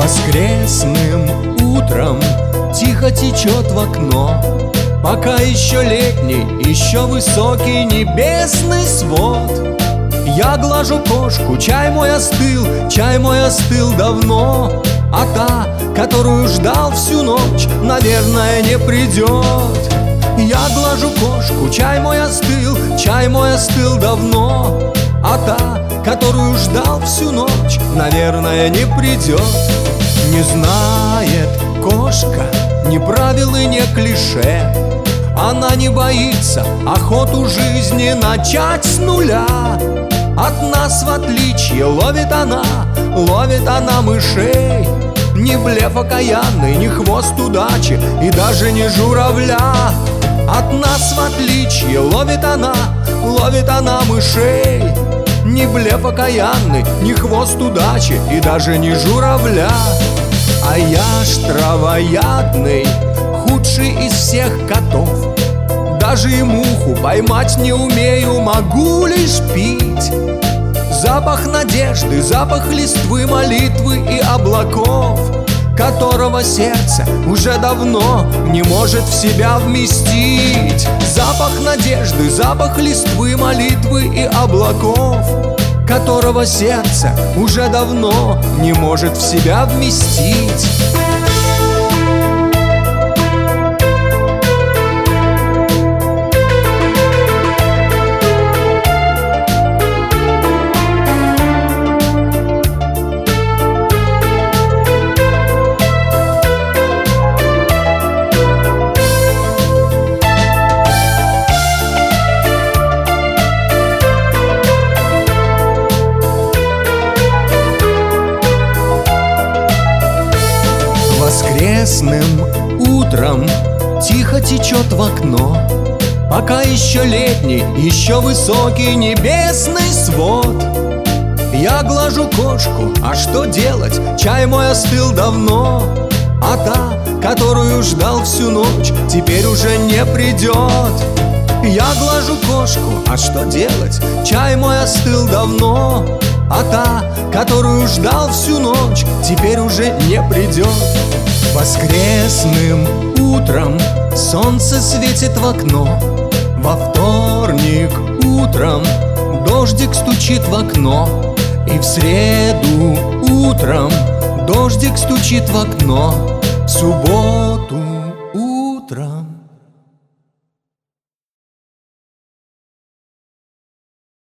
Воскресным утром тихо течет в окно, пока еще летний, еще высокий небесный свод. Я глажу кошку, чай мой остыл давно, а та, которую ждал всю ночь, наверное, не придет. Я глажу кошку, чай мой остыл давно, а та, которую ждал всю ночь, наверное, не придет. Не знает кошка ни правил и ни клише, она не боится охоту жизни начать с нуля. От нас в отличие ловит она мышей. Ни блеф окаянный, ни хвост удачи и даже не журавля. От нас в отличие ловит она мышей. Ни блеф окаянный, ни хвост удачи и даже не журавля. А я ж травоядный, худший из всех котов. Даже и муху поймать не умею, могу лишь пить. Запах надежды, запах листвы, молитвы и облаков, которого сердце уже давно не может в себя вместить. Запах надежды, запах листвы, молитвы и облаков, которого сердце уже давно не может в себя вместить. Воскресным утром тихо течет в окно, пока еще летний, еще высокий небесный свод. Я глажу кошку, а что делать? Чай мой остыл давно, а та, которую ждал всю ночь, теперь уже не придет. Я глажу кошку, а что делать? Чай мой остыл давно, а та, которую ждал всю ночь, теперь уже не придет. Воскресным утром солнце светит в окно, во вторник утром дождик стучит в окно, и в среду утром дождик стучит в окно, в субботу утром